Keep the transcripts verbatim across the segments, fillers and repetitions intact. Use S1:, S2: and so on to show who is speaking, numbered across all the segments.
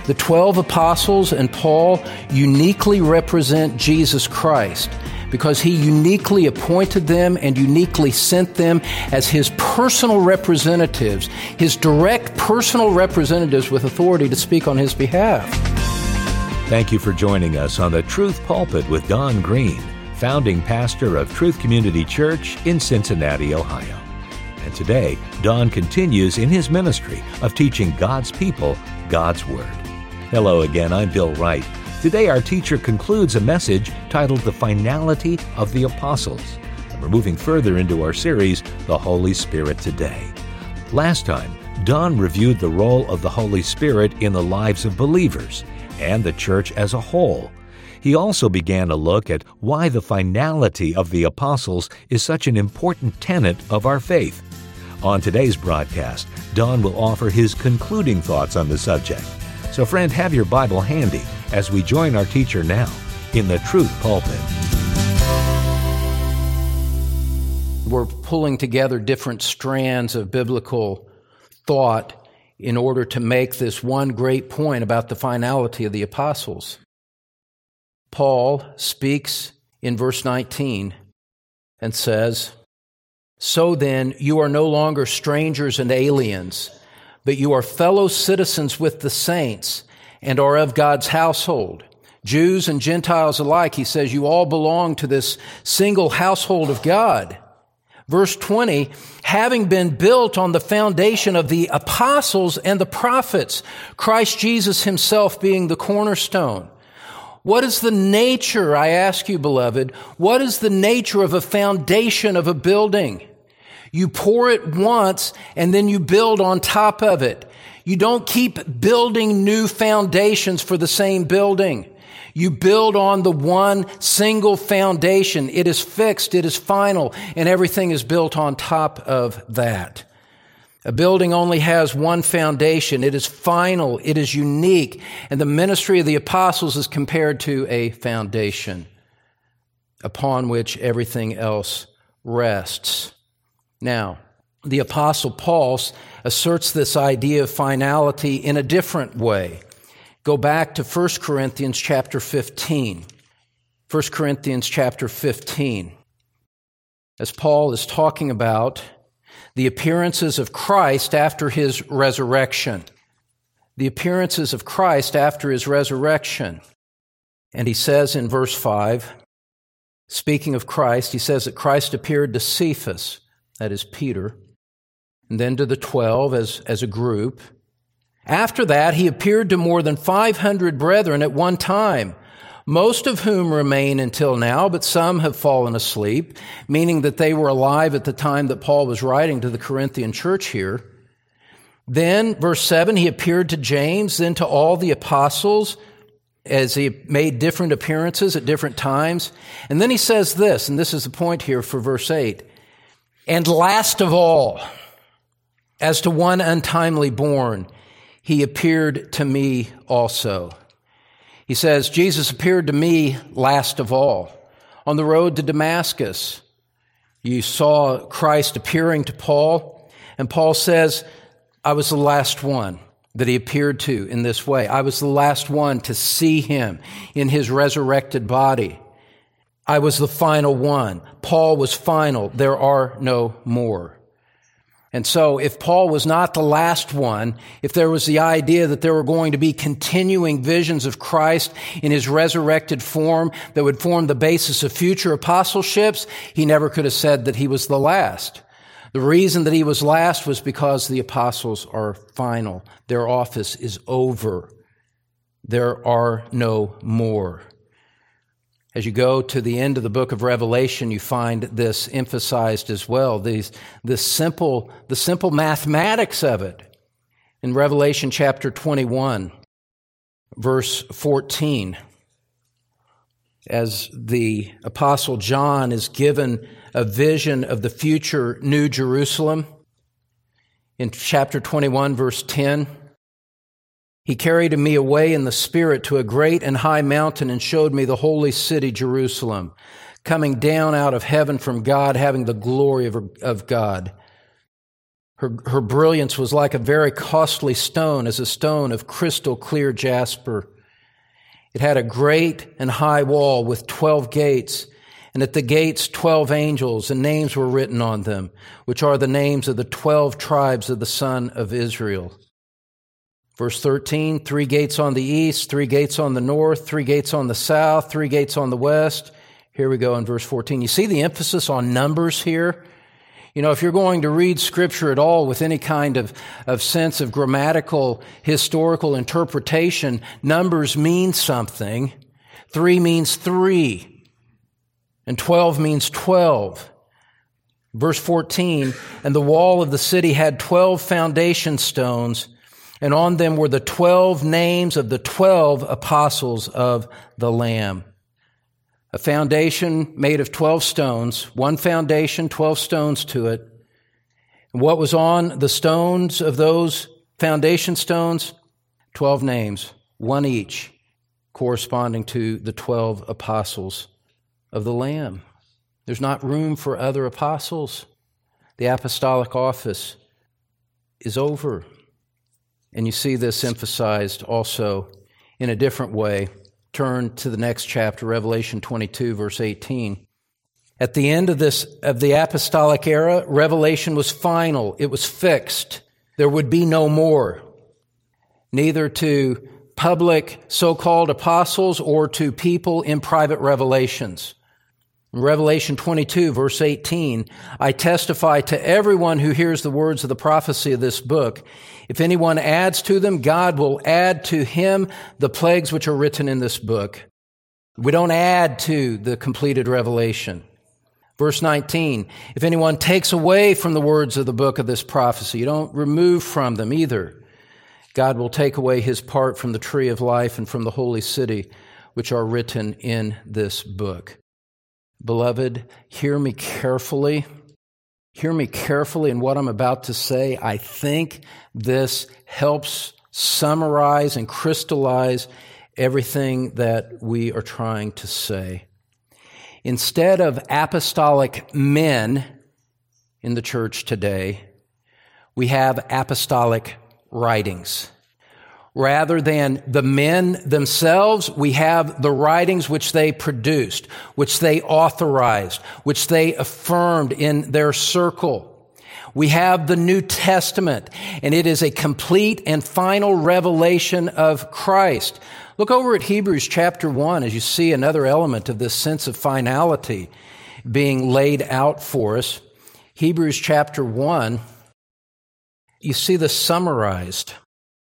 S1: The twelve apostles and Paul uniquely represent Jesus Christ because he uniquely appointed them and uniquely sent them as his personal representatives, his direct personal representatives with authority to speak on his behalf.
S2: Thank you for joining us on the Truth Pulpit with Don Green, founding pastor of Truth Community Church in Cincinnati, Ohio. And today, Don continues in his ministry of teaching God's people God's Word. Hello again, I'm Bill Wright. Today our teacher concludes a message titled The Finality of the Apostles. And we're moving further into our series, The Holy Spirit Today. Last time, Don reviewed the role of the Holy Spirit in the lives of believers and the church as a whole. He also began a look at why the finality of the apostles is such an important tenet of our faith. On today's broadcast, Don will offer his concluding thoughts on the subject. So friend, have your Bible handy as we join our teacher now in the Truth Pulpit.
S1: We're pulling together different strands of biblical thought in order to make this one great point about the finality of the apostles. Paul speaks in verse nineteen and says, "So then, you are no longer strangers and aliens, but you are fellow citizens with the saints and are of God's household. Jews and Gentiles alike," he says, "you all belong to this single household of God." Verse twenty, "having been built on the foundation of the apostles and the prophets, Christ Jesus himself being the cornerstone." What is the nature, I ask you, beloved, what is the nature of a foundation of a building? You pour it once and then you build on top of it. You don't keep building new foundations for the same building. You build on the one single foundation. It is fixed, it is final, and everything is built on top of that. A building only has one foundation. It is final, it is unique, and the ministry of the apostles is compared to a foundation upon which everything else rests. Now, the Apostle Paul asserts this idea of finality in a different way. Go back to First Corinthians chapter fifteen. First Corinthians chapter fifteen. As Paul is talking about the appearances of Christ after his resurrection. The appearances of Christ after his resurrection. And he says in verse five, speaking of Christ, he says that Christ appeared to Cephas, that is Peter, and then to the twelve as, as a group. After that, he appeared to more than five hundred brethren at one time, most of whom remain until now, but some have fallen asleep, meaning that they were alive at the time that Paul was writing to the Corinthian church here. Then, verse seven, he appeared to James, then to all the apostles, as he made different appearances at different times. And then he says this, and this is the point here for verse eight, "And last of all, as to one untimely born, he appeared to me also." He says, Jesus appeared to me last of all. On the road to Damascus, you saw Christ appearing to Paul, and Paul says, I was the last one that he appeared to in this way. I was the last one to see him in his resurrected body. I was the final one. Paul was final. There are no more. And so if Paul was not the last one, if there was the idea that there were going to be continuing visions of Christ in his resurrected form that would form the basis of future apostleships, he never could have said that he was the last. The reason that he was last was because the apostles are final. Their office is over. There are no more. As you go to the end of the book of Revelation, you find this emphasized as well, these, the simple, the simple mathematics of it. In Revelation chapter twenty-one, verse fourteen, as the Apostle John is given a vision of the future New Jerusalem, in chapter twenty-one, verse ten, he carried me away in the Spirit to a great and high mountain and showed me the holy city, Jerusalem, coming down out of heaven from God, having the glory of, of God. Her, her brilliance was like a very costly stone, as a stone of crystal clear jasper. It had a great and high wall with twelve gates, and at the gates twelve angels, and names were written on them, which are the names of the twelve tribes of the son of Israel. Verse thirteen, three gates on the east, three gates on the north, three gates on the south, three gates on the west. Here we go in verse fourteen. You see the emphasis on numbers here? You know, if you're going to read Scripture at all with any kind of, of sense of grammatical, historical interpretation, numbers mean something. Three means three, and twelve means twelve. Verse fourteen, and the wall of the city had twelve foundation stones, and on them were the twelve names of the twelve apostles of the Lamb. A foundation made of twelve stones, one foundation, twelve stones to it. And what was on the stones of those foundation stones? Twelve names, one each, corresponding to the twelve apostles of the Lamb. There's not room for other apostles. The apostolic office is over. And you see this emphasized also in a different way. Turn to the next chapter, Revelation twenty-two, verse eighteen. At the end of this, of the apostolic era, revelation was final. It was fixed. There would be no more, neither to public so-called apostles or to people in private revelations. In Revelation twenty-two, verse eighteen, I testify to everyone who hears the words of the prophecy of this book. If anyone adds to them, God will add to him the plagues which are written in this book. We don't add to the completed revelation. Verse nineteen, if anyone takes away from the words of the book of this prophecy, you don't remove from them either. God will take away his part from the tree of life and from the holy city, which are written in this book. Beloved, hear me carefully. Hear me carefully in what I'm about to say. I think this helps summarize and crystallize everything that we are trying to say. Instead of apostolic men in the church today, we have apostolic writings. Rather than the men themselves, we have the writings which they produced, which they authorized, which they affirmed in their circle. We have the New Testament, and it is a complete and final revelation of Christ. Look over at Hebrews chapter one as you see another element of this sense of finality being laid out for us. Hebrews chapter one, you see this summarized.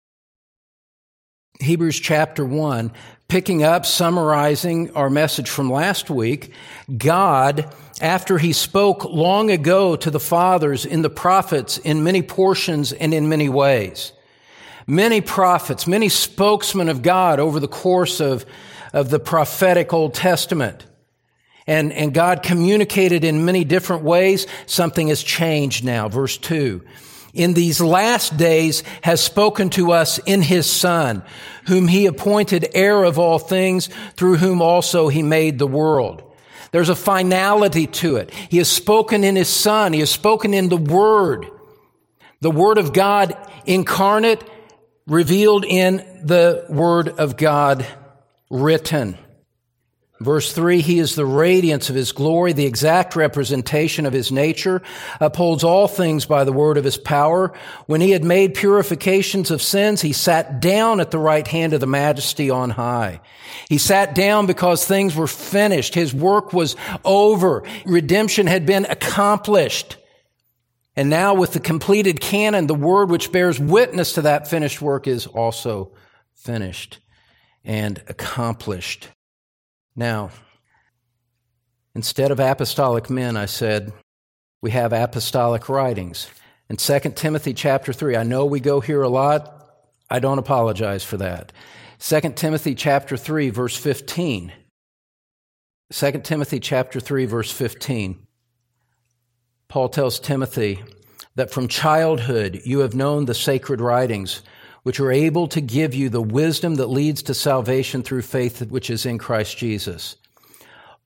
S1: Hebrews chapter one, picking up, summarizing our message from last week, God, after he spoke long ago to the fathers in the prophets in many portions and in many ways, many prophets, many spokesmen of God over the course of, of the prophetic Old Testament, and, and God communicated in many different ways, something has changed now. Verse two. In these last days has spoken to us in his Son, whom he appointed heir of all things, through whom also he made the world. There's a finality to it. He has spoken in his Son. He has spoken in the Word. The Word of God incarnate, revealed in the Word of God written. Verse three, he is the radiance of his glory, the exact representation of his nature, upholds all things by the word of his power. When he had made purifications of sins, he sat down at the right hand of the majesty on high. He sat down because things were finished. His work was over. Redemption had been accomplished. And now with the completed canon, the word which bears witness to that finished work is also finished and accomplished. Now, instead of apostolic men, I said, we have apostolic writings. In Second Timothy chapter three, I know we go here a lot. I don't apologize for that. Second Timothy chapter three, verse fifteen. Second Timothy chapter three, verse fifteen. Paul tells Timothy that from childhood you have known the sacred writings, which are able to give you the wisdom that leads to salvation through faith which is in Christ Jesus.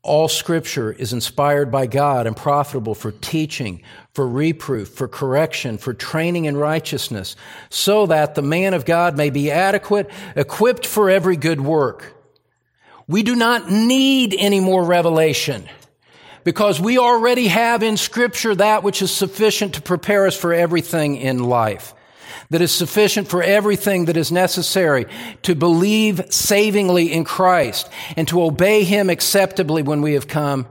S1: All Scripture is inspired by God and profitable for teaching, for reproof, for correction, for training in righteousness, so that the man of God may be adequate, equipped for every good work. We do not need any more revelation, because we already have in Scripture that which is sufficient to prepare us for everything in life, that is sufficient for everything that is necessary to believe savingly in Christ and to obey Him acceptably when we have come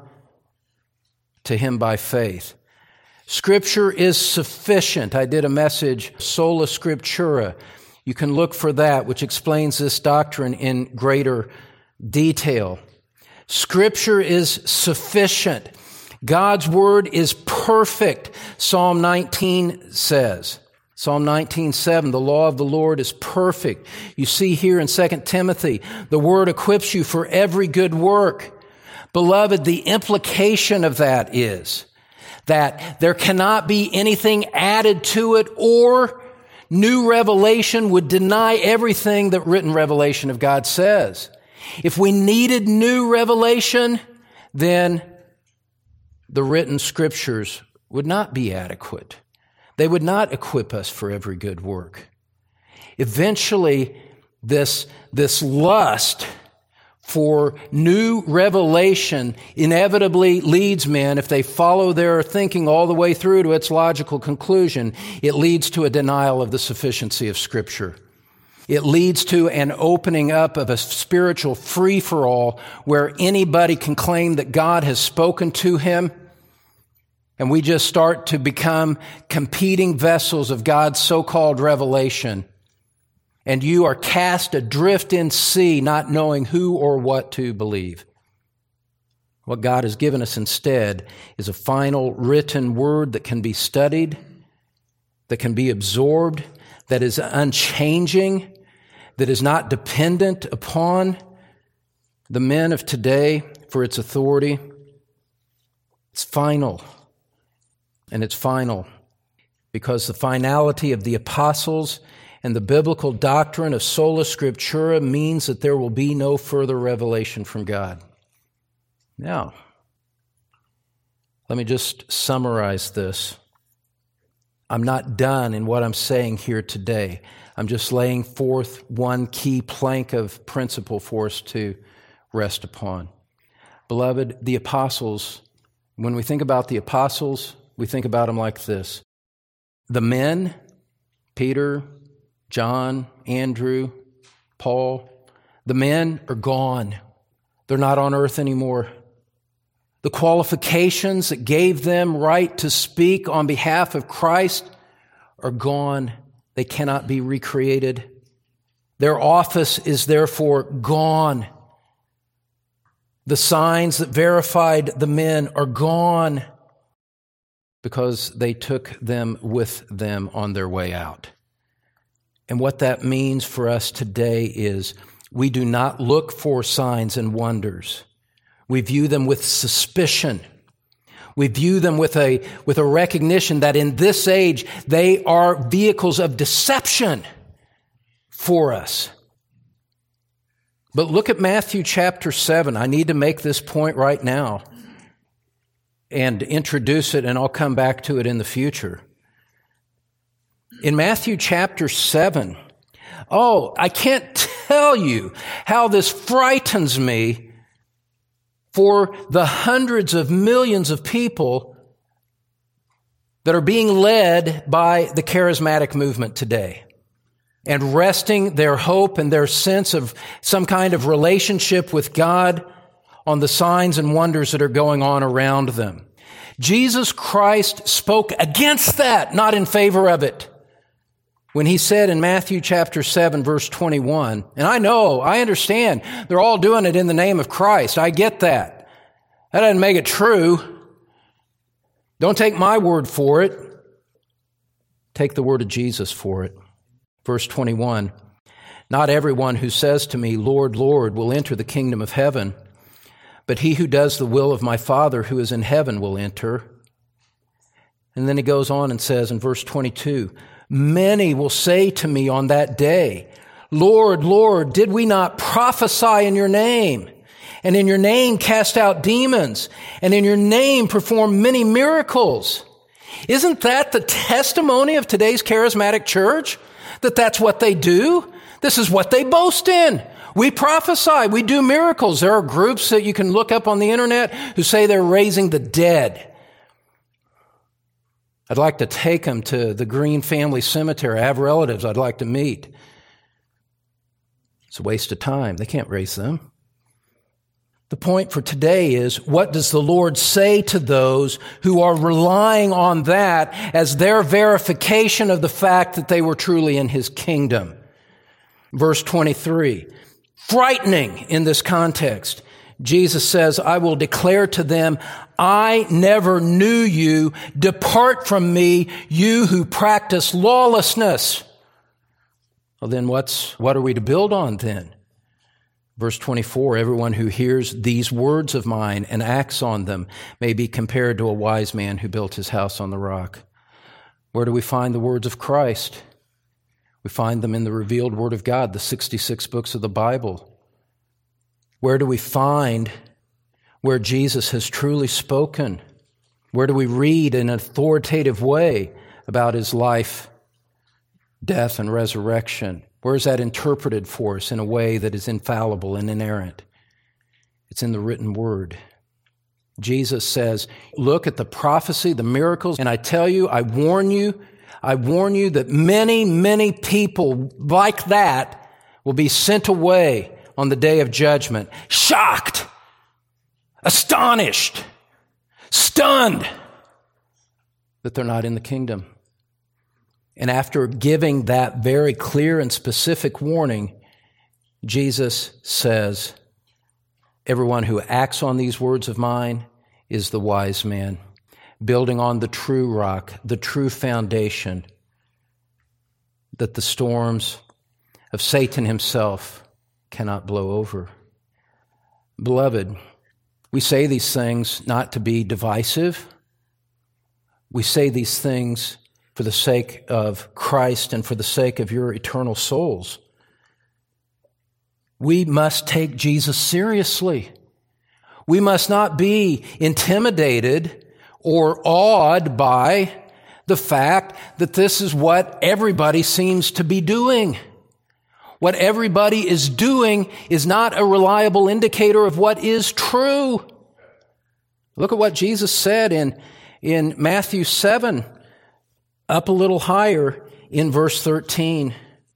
S1: to Him by faith. Scripture is sufficient. I did a message, Sola Scriptura. You can look for that, which explains this doctrine in greater detail. Scripture is sufficient. God's Word is perfect, Psalm nineteen says. Psalm nineteen seven, the law of the Lord is perfect. You see here in Second Timothy, the Word equips you for every good work. Beloved, the implication of that is that there cannot be anything added to it, or new revelation would deny everything that written revelation of God says. If we needed new revelation, then the written Scriptures would not be adequate. They would not equip us for every good work. Eventually, this, this lust for new revelation inevitably leads men, if they follow their thinking all the way through to its logical conclusion, it leads to a denial of the sufficiency of Scripture. It leads to an opening up of a spiritual free-for-all where anybody can claim that God has spoken to him, and we just start to become competing vessels of God's so-called revelation. And you are cast adrift in sea, not knowing who or what to believe. What God has given us instead is a final written word that can be studied, that can be absorbed, that is unchanging, that is not dependent upon the men of today for its authority. It's final. And it's final because the finality of the apostles and the biblical doctrine of sola scriptura means that there will be no further revelation from God. Now, let me just summarize this. I'm not done in what I'm saying here today. I'm just laying forth one key plank of principle for us to rest upon. Beloved, the apostles, when we think about the apostles, we think about them like this. The men, Peter, John, Andrew, Paul, the men are gone. They're not on earth anymore. The qualifications that gave them right to speak on behalf of Christ are gone. They cannot be recreated. Their office is therefore gone. The signs that verified the men are gone because they took them with them on their way out. And what that means for us today is we do not look for signs and wonders. We view them with suspicion. We view them with a, with a recognition that in this age they are vehicles of deception for us. But look at Matthew chapter seven. I need to make this point right now and introduce it, and I'll come back to it in the future. In Matthew chapter seven, oh, I can't tell you how this frightens me for the hundreds of millions of people that are being led by the charismatic movement today and resting their hope and their sense of some kind of relationship with God on the signs and wonders that are going on around them. Jesus Christ spoke against that, not in favor of it. When he said in Matthew chapter seven, verse twenty-one, and I know, I understand, they're all doing it in the name of Christ. I get that. That doesn't make it true. Don't take my word for it. Take the word of Jesus for it. Verse twenty-one, not everyone who says to me, Lord, Lord, will enter the kingdom of heaven, but he who does the will of my Father who is in heaven will enter. And then he goes on and says in verse twenty-two, many will say to me on that day, Lord, Lord, did we not prophesy in your name, and in your name cast out demons, and in your name perform many miracles. Isn't that the testimony of today's charismatic church? That that's what they do? This is what they boast in. We prophesy. We do miracles. There are groups that you can look up on the internet who say they're raising the dead. I'd like to take them to the Green Family Cemetery. I have relatives I'd like to meet. It's a waste of time. They can't raise them. The point for today is, what does the Lord say to those who are relying on that as their verification of the fact that they were truly in His kingdom? Verse twenty-three, frightening in this context. Jesus says, I will declare to them, I never knew you. Depart from me, you who practice lawlessness. Well, then what's, what are we to build on then? Verse twenty-four, everyone who hears these words of mine and acts on them may be compared to a wise man who built his house on the rock. Where do we find the words of Christ? We find them in the revealed Word of God, the sixty-six books of the Bible. Where do we find where Jesus has truly spoken? Where do we read in an authoritative way about His life, death, and resurrection? Where is that interpreted for us in a way that is infallible and inerrant? It's in the written Word. Jesus says, look at the prophecy, the miracles, and I tell you, I warn you, I warn you that many, many people like that will be sent away on the day of judgment, shocked, astonished, stunned that they're not in the kingdom. And after giving that very clear and specific warning, Jesus says, everyone who acts on these words of mine is the wise man, building on the true rock, the true foundation, that the storms of Satan himself cannot blow over. Beloved, we say these things not to be divisive. We say these things for the sake of Christ and for the sake of your eternal souls. We must take Jesus seriously. We must not be intimidated or awed by the fact that this is what everybody seems to be doing. What everybody is doing is not a reliable indicator of what is true. Look at what Jesus said in, in Matthew seven, up a little higher in verse thirteen.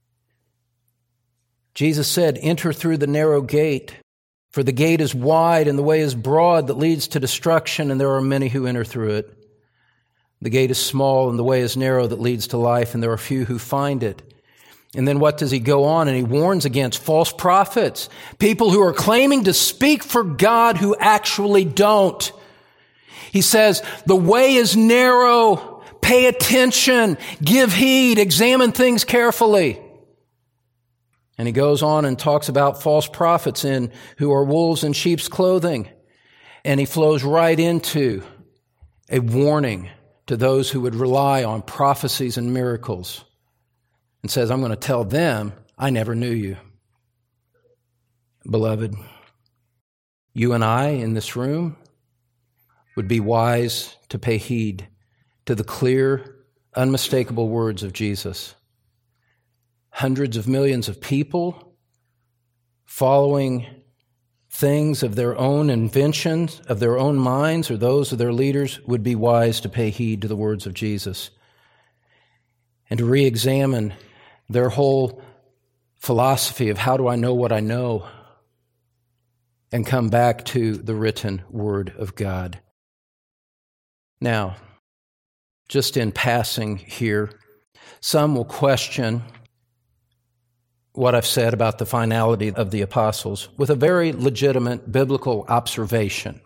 S1: Jesus said, enter through the narrow gate, for the gate is wide and the way is broad that leads to destruction, and there are many who enter through it. The gate is small and the way is narrow that leads to life, and there are few who find it. And then what does he go on? And he warns against false prophets, people who are claiming to speak for God who actually don't. He says, the way is narrow. Pay attention. Give heed. Examine things carefully. And he goes on and talks about false prophets in who are wolves in sheep's clothing. And he flows right into a warning to those who would rely on prophecies and miracles, and says, I'm going to tell them, I never knew you. Beloved, you and I in this room would be wise to pay heed to the clear, unmistakable words of Jesus. Hundreds of millions of people following things of their own inventions, of their own minds, or those of their leaders, would be wise to pay heed to the words of Jesus and to re-examine their whole philosophy of how do I know what I know, and come back to the written Word of God. Now, just in passing here, some will question what I've said about the finality of the apostles with a very legitimate biblical observation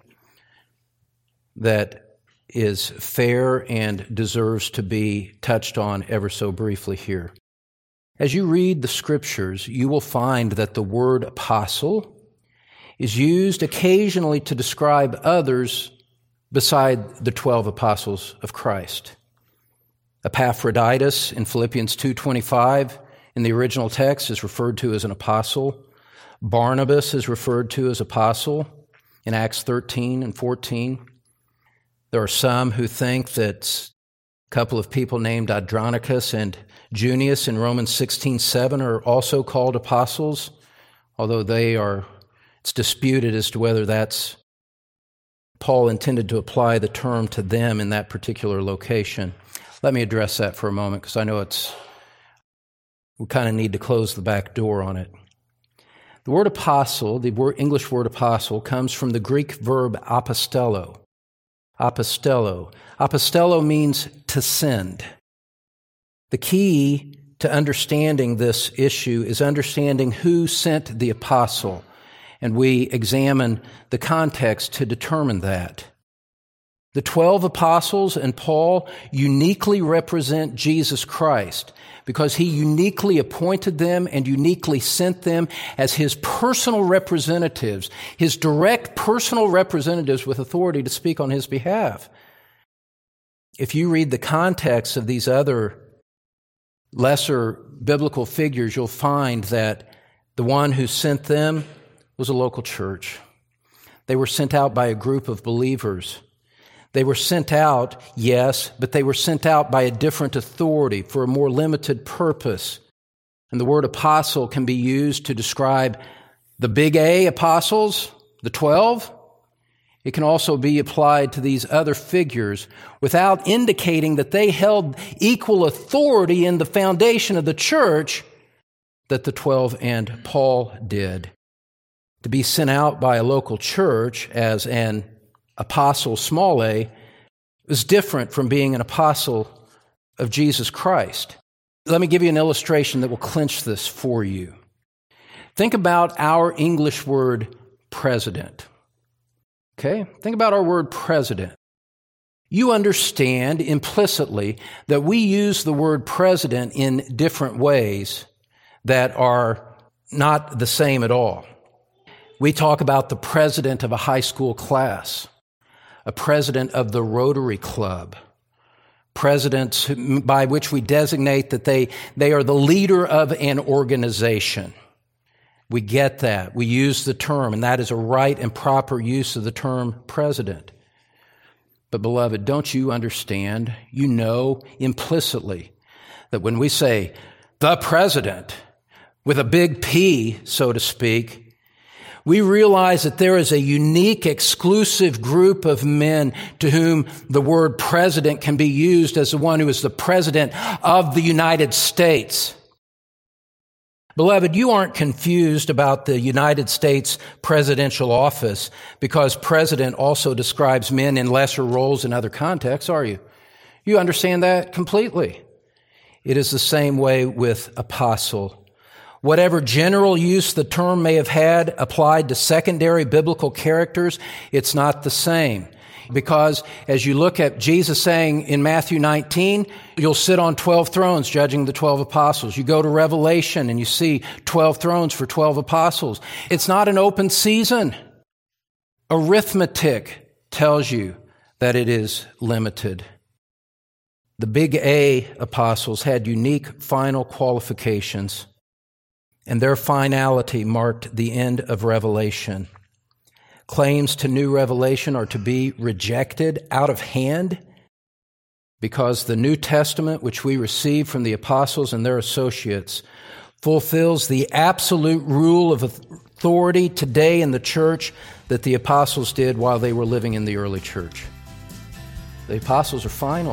S1: that is fair and deserves to be touched on ever so briefly here. As you read the Scriptures, you will find that the word apostle is used occasionally to describe others beside the twelve apostles of Christ. Epaphroditus in Philippians two twenty-five in the original text is referred to as an apostle. Barnabas is referred to as apostle in Acts thirteen and fourteen. There are some who think that a couple of people named Andronicus and Junius in Romans sixteen seven are also called apostles, although they are, it's disputed as to whether that's Paul intended to apply the term to them in that particular location. Let me address that for a moment, because I know it's, we kind of need to close the back door on it. The word apostle, the word, English word apostle, comes from the Greek verb apostello. Apostello. Apostello means to send. The key to understanding this issue is understanding who sent the apostle, and we examine the context to determine that. The twelve apostles and Paul uniquely represent Jesus Christ because he uniquely appointed them and uniquely sent them as his personal representatives, his direct personal representatives with authority to speak on his behalf. If you read the context of these other lesser biblical figures, you'll find that the one who sent them was a local church. They were sent out by a group of believers. They were sent out, yes, but they were sent out by a different authority for a more limited purpose. And the word apostle can be used to describe the big A apostles, the twelve. It can also be applied to these other figures without indicating that they held equal authority in the foundation of the church that the twelve and Paul did. To be sent out by a local church as an apostle, small a, is different from being an apostle of Jesus Christ. Let me give you an illustration that will clinch this for you. Think about our English word president. Okay? Think about our word president. You understand implicitly that we use the word president in different ways that are not the same at all. We talk about the president of a high school class, a president of the Rotary Club, presidents by which we designate that they, they are the leader of an organization. We get that. We use the term, and that is a right and proper use of the term president. But beloved, don't you understand, you know implicitly that when we say the president, with a big P, so to speak, we realize that there is a unique, exclusive group of men to whom the word president can be used as the one who is the president of the United States. Beloved, you aren't confused about the United States presidential office because president also describes men in lesser roles in other contexts, are you? You understand that completely. It is the same way with apostle. Whatever general use the term may have had applied to secondary biblical characters, it's not the same. Because as you look at Jesus saying in Matthew nineteen, you'll sit on twelve thrones judging the twelve apostles. You go to Revelation and you see twelve thrones for twelve apostles. It's not an open season. Arithmetic tells you that it is limited. The big A apostles had unique final qualifications, and their finality marked the end of Revelation. Claims to new revelation are to be rejected out of hand because the New Testament, which we receive from the apostles and their associates, fulfills the absolute rule of authority today in the church that the apostles did while they were living in the early church. The apostles are final.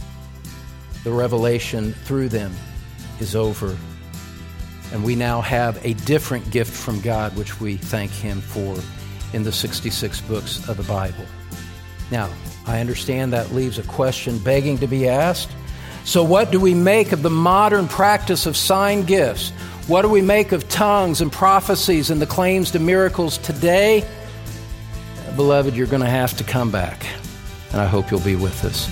S1: The revelation through them is over. And we now have a different gift from God, which we thank Him for in the sixty-six books of the Bible. Now, I understand that leaves a question begging to be asked. So what do we make of the modern practice of sign gifts? What do we make of tongues and prophecies and the claims to miracles today? Beloved, you're going to have to come back, and I hope you'll be with us.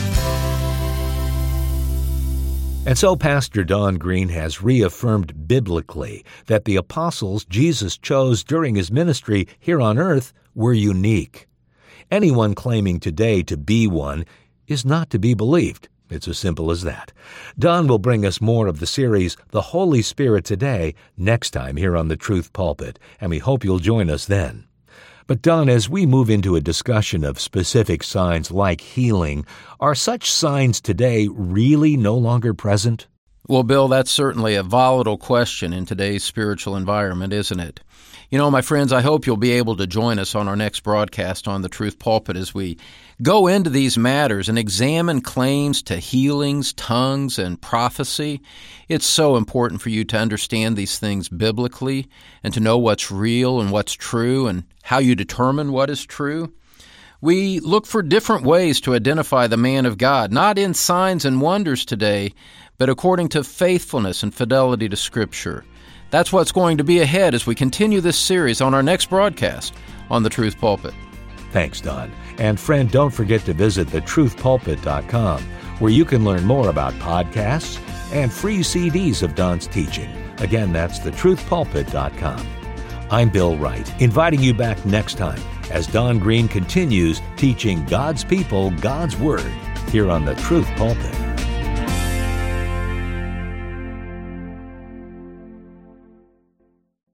S2: And so Pastor Don Green has reaffirmed biblically that the apostles Jesus chose during his ministry here on earth were unique. Anyone claiming today to be one is not to be believed, It's as simple as that. Don will bring us more of the series, The Holy Spirit Today, next time here on the Truth Pulpit, and we hope you'll join us then. But Don, as we move into a discussion of specific signs like healing, are such signs today really no longer present?
S1: Well, Bill, that's certainly a volatile question in today's spiritual environment, isn't it? You know, my friends, I hope you'll be able to join us on our next broadcast on the Truth Pulpit as we go into these matters and examine claims to healings, tongues, and prophecy. It's so important for you to understand these things biblically and to know what's real and what's true and how you determine what is true. We look for different ways to identify the man of God, not in signs and wonders today, but according to faithfulness and fidelity to Scripture. That's what's going to be ahead as we continue this series on our next broadcast on the Truth Pulpit.
S2: Thanks, Don. And friend, don't forget to visit the truth pulpit dot com, where you can learn more about podcasts and free C Ds of Don's teaching. Again, that's the truth pulpit dot com. I'm Bill Wright, inviting you back next time as Don Green continues teaching God's people God's Word here on the Truth Pulpit.